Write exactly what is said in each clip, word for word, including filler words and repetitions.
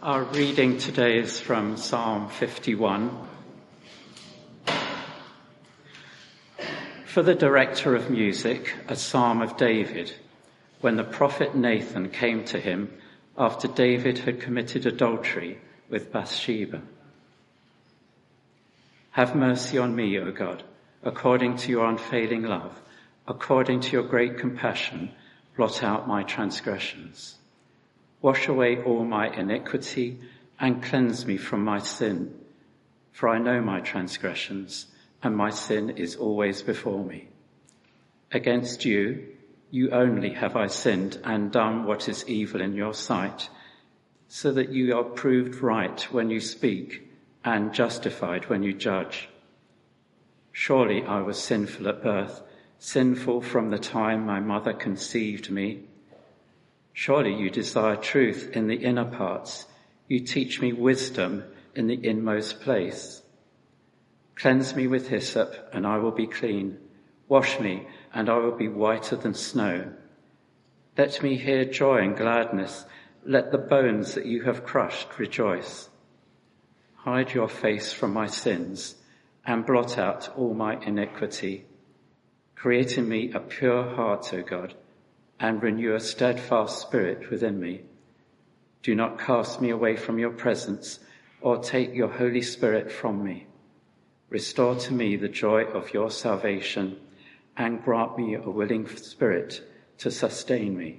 Our reading today is from Psalm fifty-one. For the director of music, a psalm of David, when the prophet Nathan came to him after David had committed adultery with Bathsheba. Have mercy on me, O God, according to your unfailing love, according to your great compassion, blot out my transgressions. Wash away all my iniquity and cleanse me from my sin. For I know my transgressions, and my sin is always before me. Against you, you only have I sinned and done what is evil in your sight, so that you are proved right when you speak and justified when you judge. Surely I was sinful at birth, sinful from the time my mother conceived me. Surely you desire truth in the inner parts. You teach me wisdom in the inmost place. Cleanse me with hyssop, and I will be clean. Wash me, and I will be whiter than snow. Let me hear joy and gladness. Let the bones that you have crushed rejoice. Hide your face from my sins, and blot out all my iniquity. Create in me a pure heart, O God, and renew a steadfast spirit within me. Do not cast me away from your presence, or take your Holy Spirit from me. Restore to me the joy of your salvation, and grant me a willing spirit to sustain me.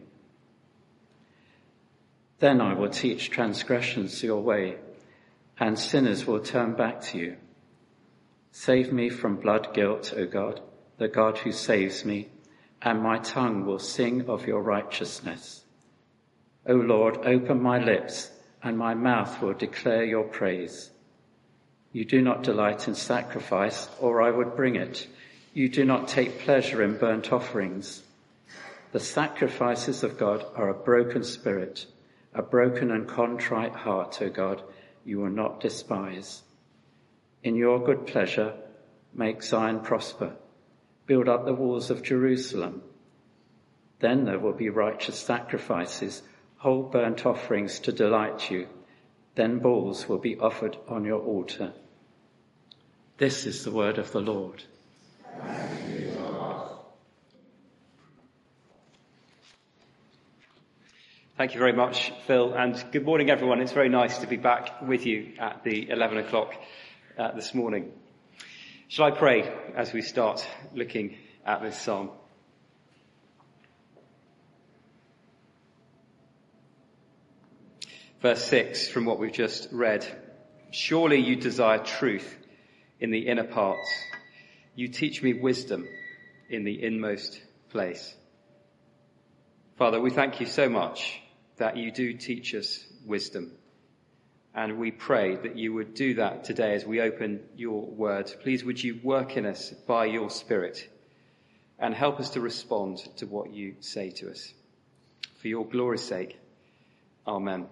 Then I will teach transgressions your way, and sinners will turn back to you. Save me from blood guilt, O God, the God who saves me, and my tongue will sing of your righteousness. O Lord, open my lips, and my mouth will declare your praise. You do not delight in sacrifice, or I would bring it. You do not take pleasure in burnt offerings. The sacrifices of God are a broken spirit, a broken and contrite heart, O God, you will not despise. In your good pleasure, make Zion prosper. Build up the walls of Jerusalem. Then there will be righteous sacrifices, whole burnt offerings to delight you. Then bulls will be offered on your altar. This is the word of the Lord. Thank you very much, Phil, and good morning, everyone. It's very nice to be back with you at the eleven o'clock uh, this morning. Shall I pray as we start looking at this psalm? Verse six, from what we've just read. Surely you desire truth in the inner parts. You teach me wisdom in the inmost place. Father, we thank you so much that you do teach us wisdom. And we pray that you would do that today as we open your word. Please would you work in us by your Spirit and help us to respond to what you say to us. For your glory's sake. Amen.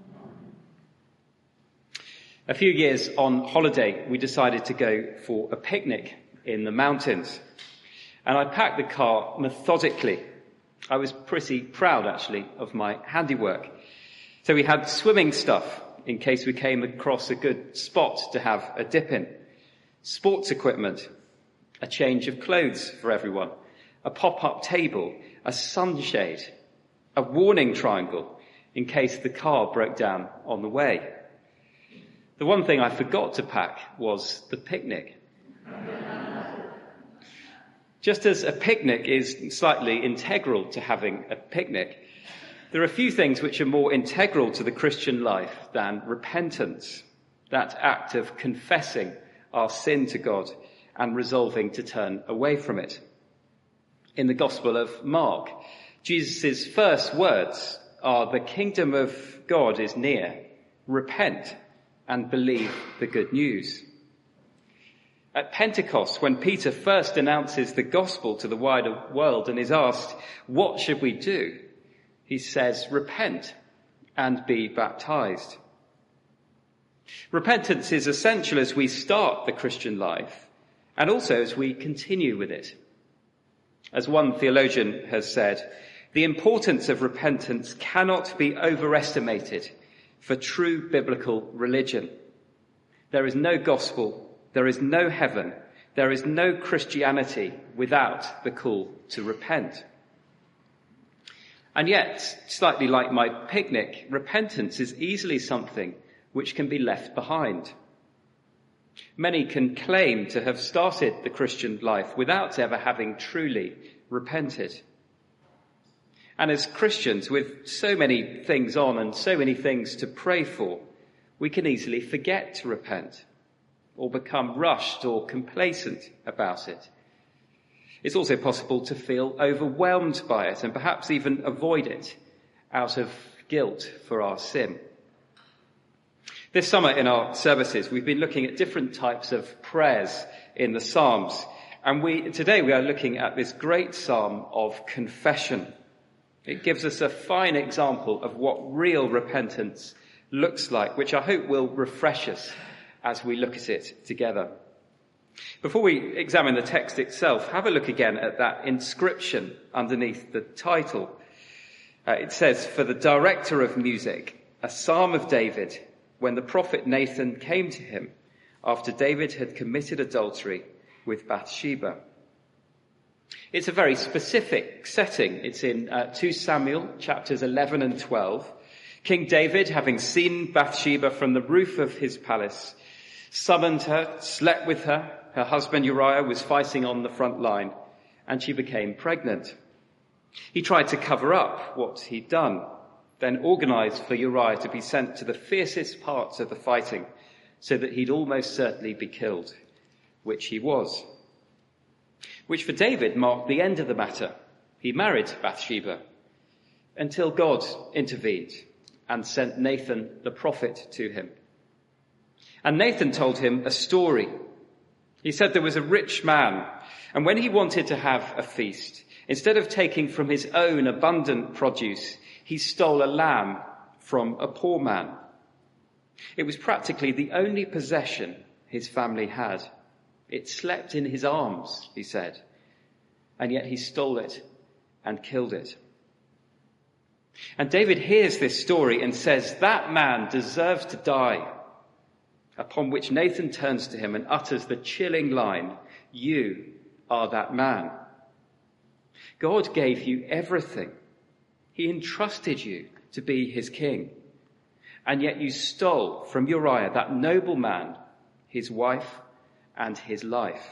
A few years on holiday, we decided to go for a picnic in the mountains. And I packed the car methodically. I was pretty proud, actually, of my handiwork. So we had swimming stuff in case we came across a good spot to have a dip in, sports equipment, a change of clothes for everyone, a pop-up table, a sunshade, a warning triangle in case the car broke down on the way. The one thing I forgot to pack was the picnic. Just as a picnic is slightly integral to having a picnic, there are a few things which are more integral to the Christian life than repentance, that act of confessing our sin to God and resolving to turn away from it. In the Gospel of Mark, Jesus' first words are, "The kingdom of God is near. Repent and believe the good news." At Pentecost, when Peter first announces the gospel to the wider world and is asked, "What should we do?" he says, "Repent and be baptized." Repentance is essential as we start the Christian life and also as we continue with it. As one theologian has said, the importance of repentance cannot be overestimated, for true biblical religion. There is no gospel, there is no heaven, there is no Christianity without the call to repent. And yet, slightly like my picnic, repentance is easily something which can be left behind. Many can claim to have started the Christian life without ever having truly repented. And as Christians, with so many things on and so many things to pray for, we can easily forget to repent or become rushed or complacent about it. It's also possible to feel overwhelmed by it and perhaps even avoid it out of guilt for our sin. This summer in our services, we've been looking at different types of prayers in the Psalms. And we, today we are looking at this great psalm of confession. It gives us a fine example of what real repentance looks like, which I hope will refresh us as we look at it together. Before we examine the text itself, have a look again at that inscription underneath the title. Uh, it says, "For the director of music, a psalm of David, when the prophet Nathan came to him after David had committed adultery with Bathsheba." It's a very specific setting. It's in uh, Second Samuel chapters eleven and twelve. King David, having seen Bathsheba from the roof of his palace, summoned her, slept with her. Her husband Uriah was fighting on the front line, and she became pregnant. He tried to cover up what he'd done, then organized for Uriah to be sent to the fiercest parts of the fighting so that he'd almost certainly be killed, which he was. Which for David marked the end of the matter. He married Bathsheba until God intervened and sent Nathan the prophet to him. And Nathan told him a story. He said there was a rich man, and when he wanted to have a feast, instead of taking from his own abundant produce, he stole a lamb from a poor man. It was practically the only possession his family had. It slept in his arms, he said, and yet he stole it and killed it. And David hears this story and says, that man deserves to die. Upon which Nathan turns to him and utters the chilling line, "You are that man." God gave you everything. He entrusted you to be his king. And yet you stole from Uriah, that noble man, his wife and his life.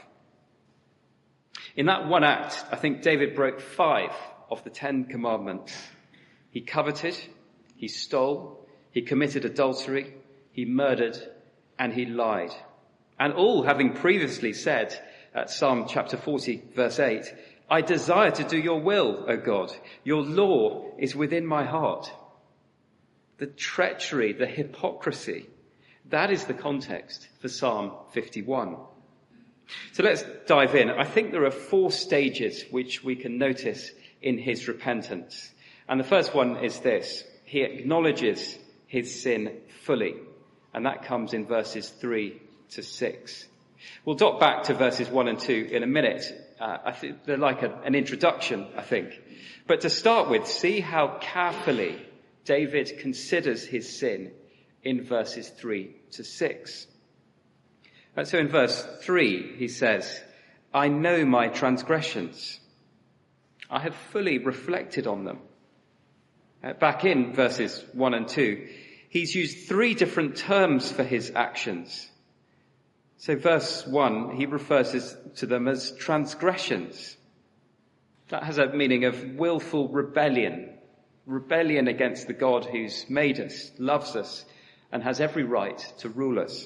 In that one act, I think David broke five of the Ten Commandments. He coveted, he stole, he committed adultery, he murdered, and he lied. And all having previously said at Psalm chapter forty, verse eight, "I desire to do your will, O God. Your law is within my heart." The treachery, the hypocrisy, that is the context for Psalm fifty-one. So let's dive in. I think there are four stages which we can notice in his repentance. And the first one is this. He acknowledges his sin fully. And that comes in verses three to six. We'll dot back to verses one and two in a minute. Uh, I think they're like a, an introduction, I think. But to start with, see how carefully David considers his sin in verses three to six. Uh, so in verse three, he says, "I know my transgressions. I have fully reflected on them." Uh, back in verses one and two, he's used three different terms for his actions. So verse one, he refers to them as transgressions. That has a meaning of willful rebellion, rebellion against the God who's made us, loves us, and has every right to rule us.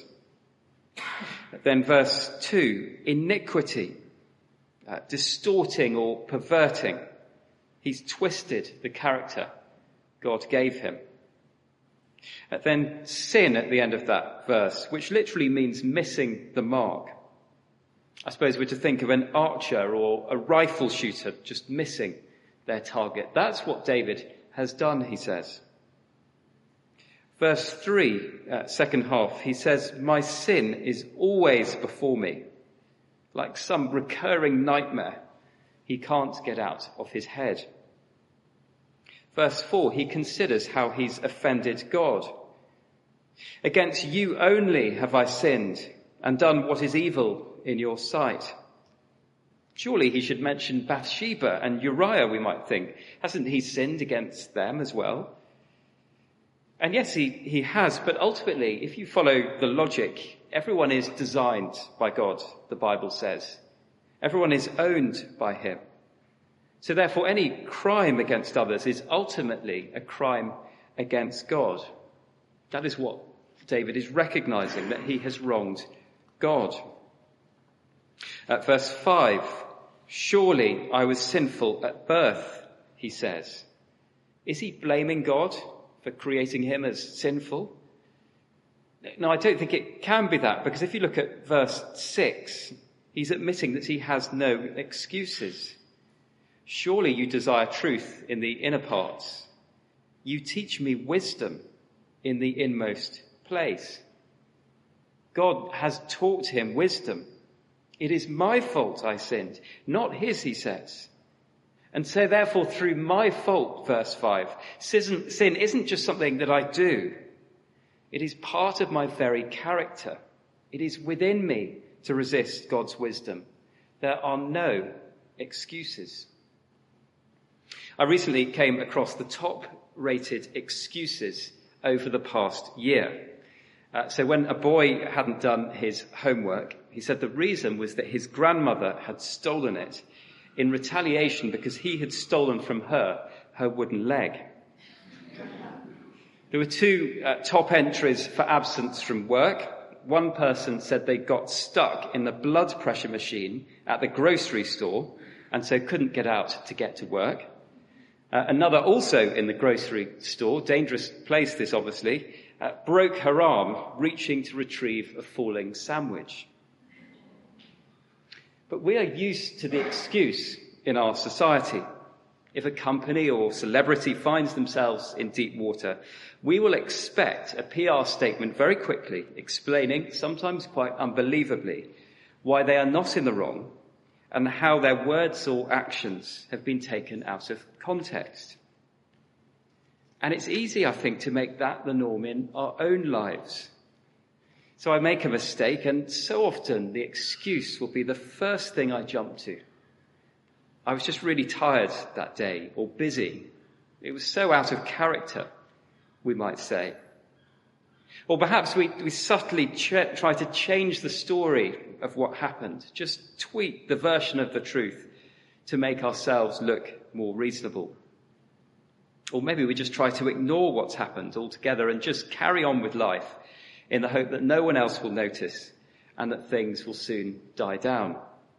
Then verse two, iniquity, uh, distorting or perverting. He's twisted the character God gave him. And then sin at the end of that verse, which literally means missing the mark. I suppose we're to think of an archer or a rifle shooter just missing their target. That's what David has done, he says. Verse three, uh, second half, he says, "My sin is always before me." Like some recurring nightmare he can't get out of his head. Verse four, he considers how he's offended God. Against you only have I sinned and done what is evil in your sight. Surely he should mention Bathsheba and Uriah, we might think. Hasn't he sinned against them as well? And yes, he, he has, but ultimately, if you follow the logic, everyone is designed by God, the Bible says. Everyone is owned by him. So therefore, any crime against others is ultimately a crime against God. That is what David is recognizing, that he has wronged God. At verse five, surely I was sinful at birth, he says. Is he blaming God for creating him as sinful? No, I don't think it can be that, because if you look at verse six, he's admitting that he has no excuses. Surely you desire truth in the inner parts. You teach me wisdom in the inmost place. God has taught him wisdom. It is my fault I sinned, not his, he says. And so therefore through my fault, verse five, sin isn't just something that I do. It is part of my very character. It is within me to resist God's wisdom. There are no excuses. I recently came across the top-rated excuses over the past year. Uh, so when a boy hadn't done his homework, he said the reason was that his grandmother had stolen it in retaliation because he had stolen from her her wooden leg. There were two uh, top entries for absence from work. One person said they got stuck in the blood pressure machine at the grocery store and so couldn't get out to get to work. Uh, another, also in the grocery store, dangerous place this obviously, uh, broke her arm reaching to retrieve a falling sandwich. But we are used to the excuse in our society. If a company or celebrity finds themselves in deep water, we will expect a P R statement very quickly explaining, sometimes quite unbelievably, why they are not in the wrong and how their words or actions have been taken out of context. And it's easy, I think, to make that the norm in our own lives. So I make a mistake, and so often the excuse will be the first thing I jump to. I was just really tired that day, or busy. It was so out of character, we might say. Or perhaps we, we subtly ch- try to change the story of what happened, just tweak the version of the truth to make ourselves look more reasonable. Or maybe we just try to ignore what's happened altogether and just carry on with life in the hope that no one else will notice and that things will soon die down.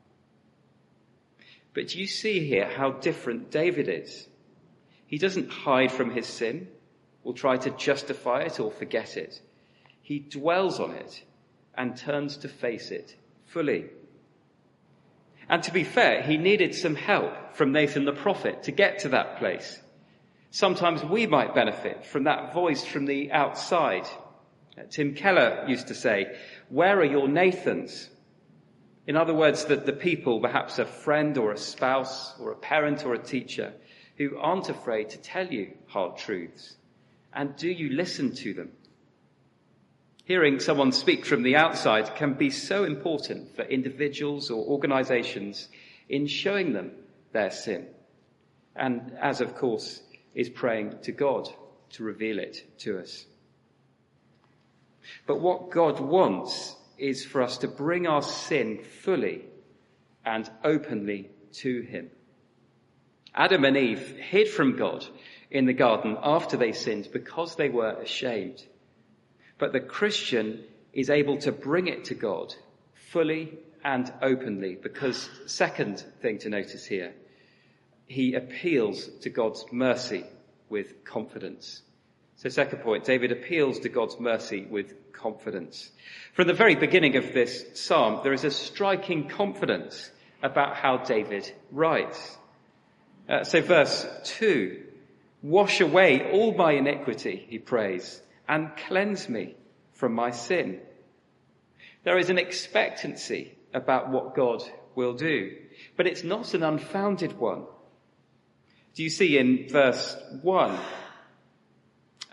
But you see here how different David is. He doesn't hide from his sin or try to justify it or forget it. He dwells on it and turns to face it fully. And to be fair, he needed some help from Nathan the prophet to get to that place. Sometimes we might benefit from that voice from the outside. Tim Keller used to say, "Where are your Nathans?" In other words, that the people, perhaps a friend or a spouse or a parent or a teacher, who aren't afraid to tell you hard truths. And do you listen to them? Hearing someone speak from the outside can be so important for individuals or organizations in showing them their sin. And as, of course, is praying to God to reveal it to us. But what God wants is for us to bring our sin fully and openly to him. Adam and Eve hid from God in the garden after they sinned because they were ashamed. But the Christian is able to bring it to God fully and openly because, second thing to notice here, he appeals to God's mercy with confidence. So second point, David appeals to God's mercy with confidence. From the very beginning of this psalm, there is a striking confidence about how David writes. Uh, so verse two, wash away all my iniquity, he prays, and cleanse me from my sin. There is an expectancy about what God will do, but it's not an unfounded one. Do you see in verse one, have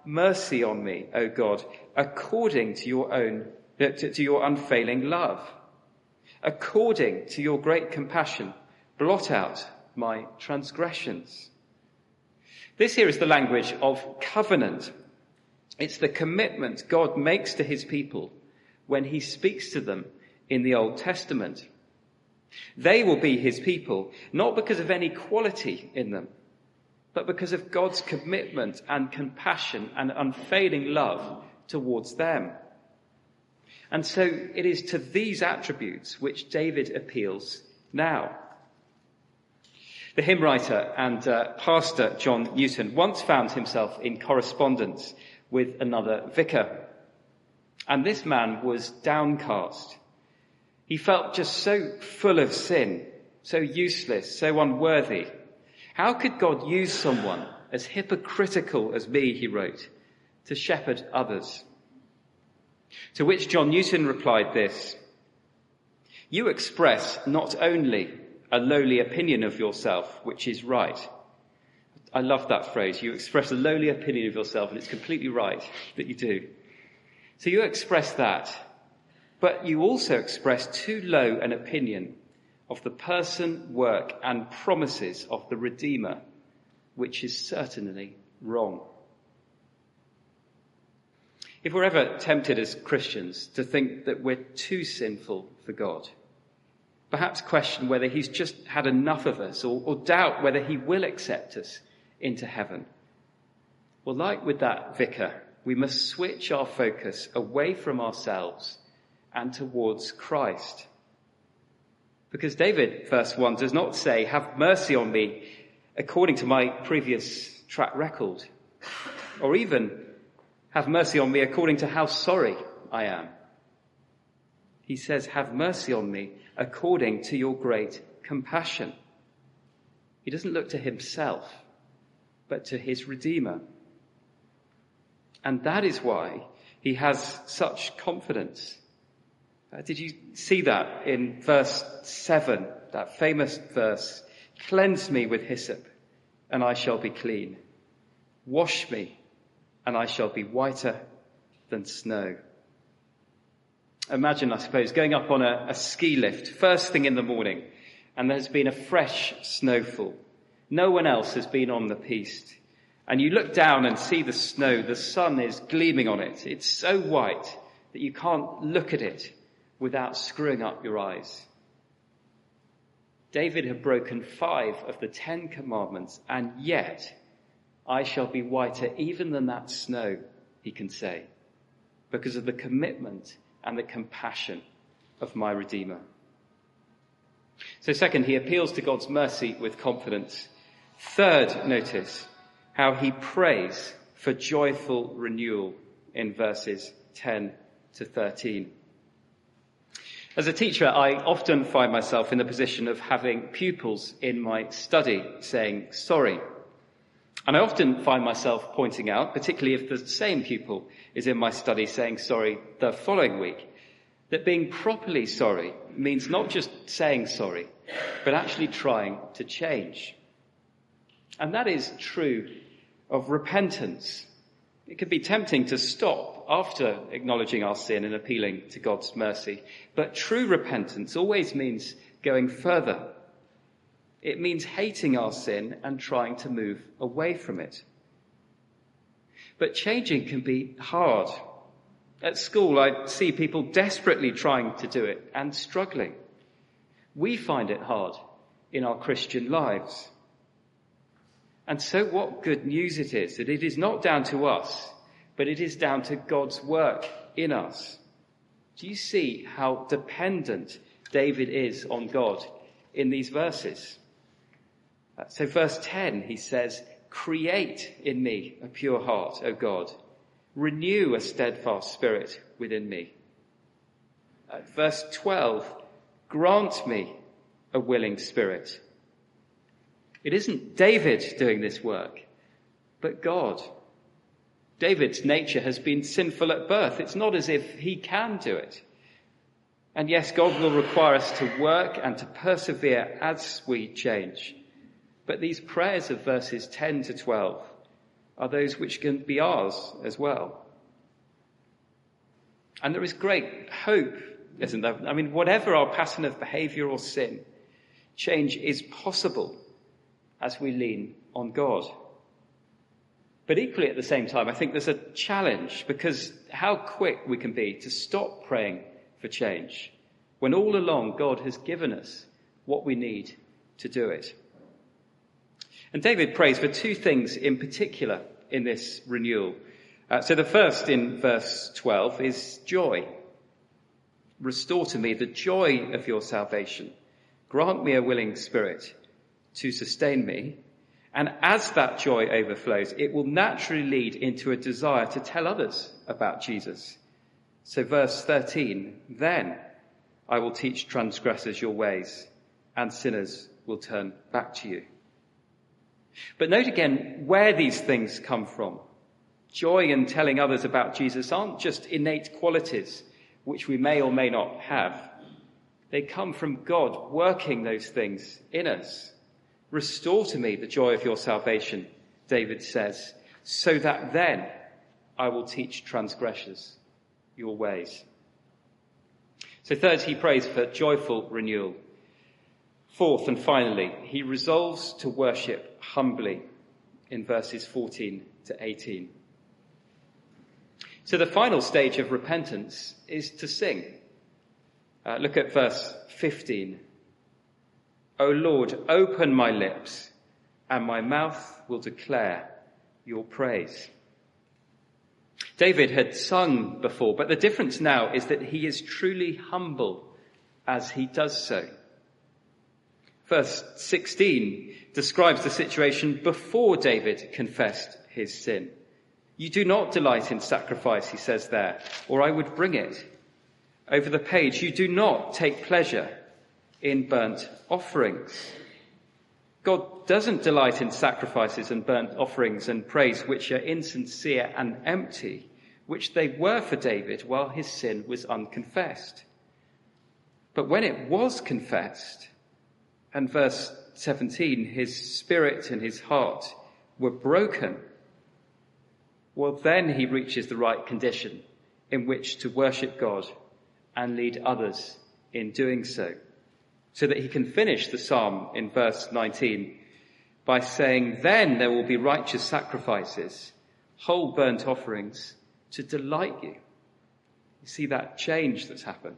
mercy on me, O God, according to your own, to, to your unfailing love. According to your great compassion, blot out my transgressions. This here is the language of covenant. It's the commitment God makes to his people when he speaks to them in the Old Testament. They will be his people, not because of any quality in them, but because of God's commitment and compassion and unfailing love towards them. And so it is to these attributes which David appeals now. The hymn writer and uh, pastor John Newton once found himself in correspondence with another vicar. And this man was downcast. He felt just so full of sin, so useless, so unworthy. How could God use someone as hypocritical as me, he wrote, to shepherd others? To which John Newton replied this: "You express not only a lowly opinion of yourself, which is right." I love that phrase. You express a lowly opinion of yourself, and it's completely right that you do. So you express that, but you also express too low an opinion of the person, work, and promises of the Redeemer, which is certainly wrong. If we're ever tempted as Christians to think that we're too sinful for God, perhaps question whether he's just had enough of us, or, or doubt whether he will accept us into heaven, well, like with that vicar, we must switch our focus away from ourselves and towards Christ. Because David, verse one, does not say, "Have mercy on me according to my previous track record," or even, "Have mercy on me according to how sorry I am." He says, "Have mercy on me according to your great compassion." He doesn't look to himself, but to his Redeemer. And that is why he has such confidence. Uh, did you see that in verse seven, that famous verse? "Cleanse me with hyssop, and I shall be clean. Wash me, and I shall be whiter than snow." Imagine, I suppose, going up on a, a ski lift first thing in the morning, and there's been a fresh snowfall. No one else has been on the piste. And you look down and see the snow. The sun is gleaming on it. It's so white that you can't look at it without screwing up your eyes. David had broken five of the Ten Commandments, and yet I shall be whiter even than that snow, he can say, because of the commitment and the compassion of my Redeemer. So second, he appeals to God's mercy with confidence. Third, notice how he prays for joyful renewal in verses ten to thirteen. As a teacher, I often find myself in the position of having pupils in my study saying sorry. And I often find myself pointing out, particularly if the same pupil is in my study saying sorry the following week, that being properly sorry means not just saying sorry, but actually trying to change. And that is true of repentance. It can be tempting to stop after acknowledging our sin and appealing to God's mercy. But true repentance always means going further. It means hating our sin and trying to move away from it. But changing can be hard. At school, I see people desperately trying to do it and struggling. We find it hard in our Christian lives. And so what good news it is that it is not down to us, but it is down to God's work in us. Do you see how dependent David is on God in these verses? So verse ten, he says, "Create in me a pure heart, O God. Renew a steadfast spirit within me." At verse twelve, "Grant me a willing spirit." It isn't David doing this work, but God. David's nature has been sinful at birth. It's not as if he can do it. And yes, God will require us to work and to persevere as we change. But these prayers of verses ten to twelve are those which can be ours as well. And there is great hope, isn't there? I mean, whatever our pattern of behaviour or sin, change is possible as we lean on God. But equally at the same time, I think there's a challenge, because how quick we can be to stop praying for change when all along God has given us what we need to do it. And David prays for two things in particular in this renewal. Uh, so the first in verse twelve is joy. Restore to me the joy of your salvation. Grant me a willing spirit to sustain me. And as that joy overflows, it will naturally lead into a desire to tell others about Jesus. So verse thirteen, then I will teach transgressors your ways, and sinners will turn back to you. But note again where these things come from. Joy and telling others about Jesus aren't just innate qualities which we may or may not have. They come from God working those things in us. Restore to me the joy of your salvation, David says, so that then I will teach transgressors your ways. So third, he prays for joyful renewal. Fourth and finally, he resolves to worship humbly in verses fourteen to eighteen. So the final stage of repentance is to sing. Uh, look at verse fifteen. O Lord, open my lips, and my mouth will declare your praise. David had sung before, but the difference now is that he is truly humble as he does so. Verse sixteen describes the situation before David confessed his sin. You do not delight in sacrifice, he says there, or I would bring it. Over the page, you do not take pleasure in burnt offerings. God doesn't delight in sacrifices and burnt offerings and praise which are insincere and empty, which they were for David while his sin was unconfessed. But when it was confessed, and verse seventeen, his spirit and his heart were broken, well, then he reaches the right condition in which to worship God and lead others in doing so, so that he can finish the psalm in verse nineteen by saying, then there will be righteous sacrifices, whole burnt offerings to delight you. You see that change that's happened.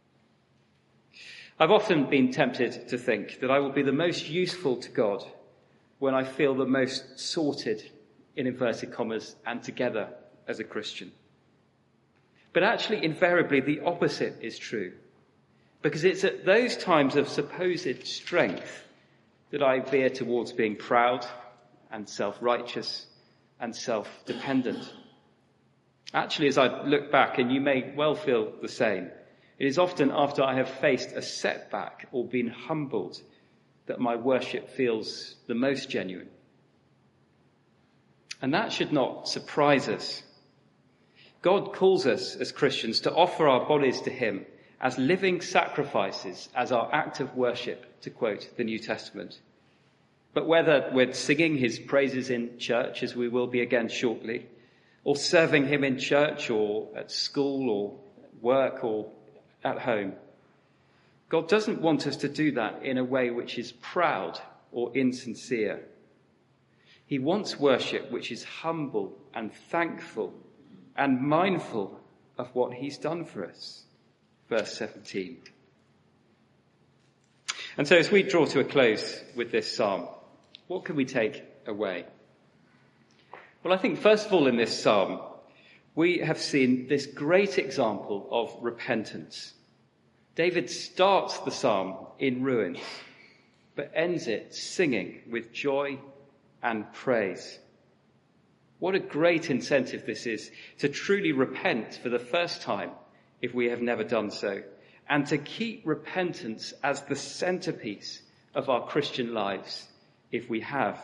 I've often been tempted to think that I will be the most useful to God when I feel the most sorted, in inverted commas, and together as a Christian. But actually, invariably, the opposite is true. Because it's at those times of supposed strength that I veer towards being proud and self-righteous and self-dependent. Actually, as I look back, and you may well feel the same, it is often after I have faced a setback or been humbled that my worship feels the most genuine. And that should not surprise us. God calls us as Christians to offer our bodies to him as living sacrifices, as our act of worship, to quote the New Testament. But whether we're singing his praises in church, as we will be again shortly, or serving him in church or at school or work or at home, God doesn't want us to do that in a way which is proud or insincere. He wants worship which is humble and thankful and mindful of what he's done for us. Verse seventeen. And so as we draw to a close with this psalm, what can we take away? Well, I think first of all in this psalm, we have seen this great example of repentance. David starts the psalm in ruins, but ends it singing with joy and praise. What a great incentive this is to truly repent for the first time if we have never done so, and to keep repentance as the centerpiece of our Christian lives if we have.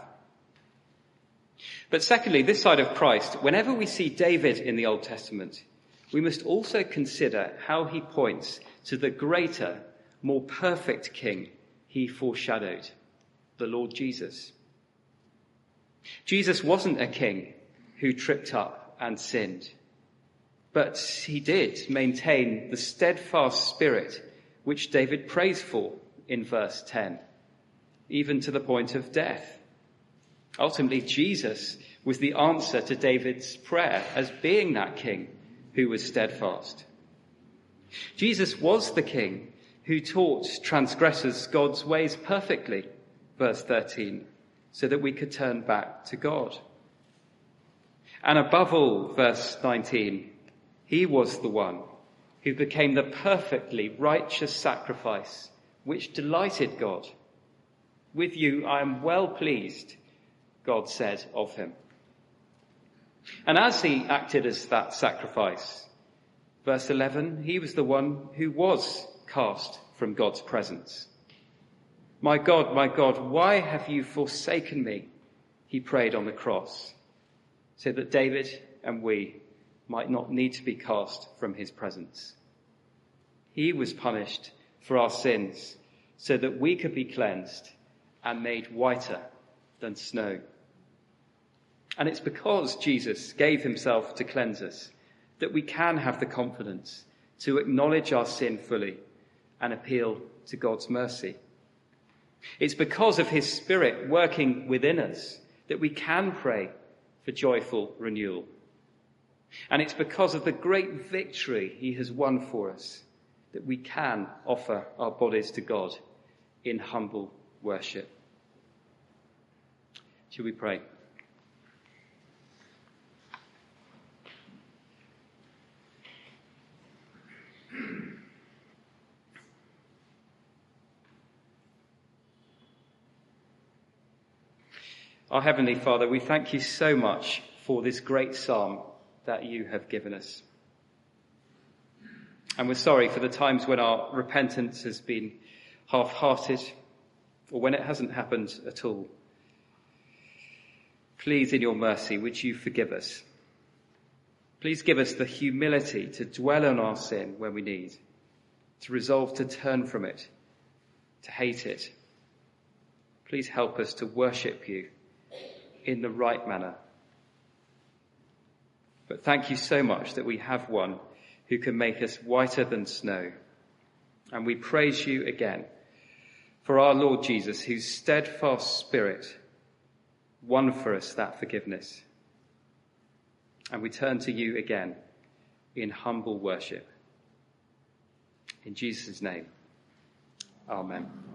But secondly, this side of Christ, whenever we see David in the Old Testament, we must also consider how he points to the greater, more perfect king he foreshadowed, the Lord Jesus. Jesus wasn't a king who tripped up and sinned. But he did maintain the steadfast spirit which David prays for in verse ten, even to the point of death. Ultimately, Jesus was the answer to David's prayer as being that king who was steadfast. Jesus was the king who taught transgressors God's ways perfectly, verse thirteen, so that we could turn back to God. And above all, verse nineteen, he was the one who became the perfectly righteous sacrifice which delighted God. With you I am well pleased, God said of him. And as he acted as that sacrifice, verse eleven, he was the one who was cast from God's presence. My God, my God, why have you forsaken me? He prayed on the cross, so that David and we might not need to be cast from his presence. He was punished for our sins so that we could be cleansed and made whiter than snow. And it's because Jesus gave himself to cleanse us that we can have the confidence to acknowledge our sin fully and appeal to God's mercy. It's because of his Spirit working within us that we can pray for joyful renewal. And it's because of the great victory he has won for us that we can offer our bodies to God in humble worship. Shall we pray? Our Heavenly Father, we thank you so much for this great psalm that you have given us. And we're sorry for the times when our repentance has been half-hearted or when it hasn't happened at all. Please, in your mercy, would you forgive us? Please give us the humility to dwell on our sin when we need, to resolve to turn from it, to hate it. Please help us to worship you in the right manner. But thank you so much that we have one who can make us whiter than snow. And we praise you again for our Lord Jesus, whose steadfast spirit won for us that forgiveness. And we turn to you again in humble worship. In Jesus' name, amen.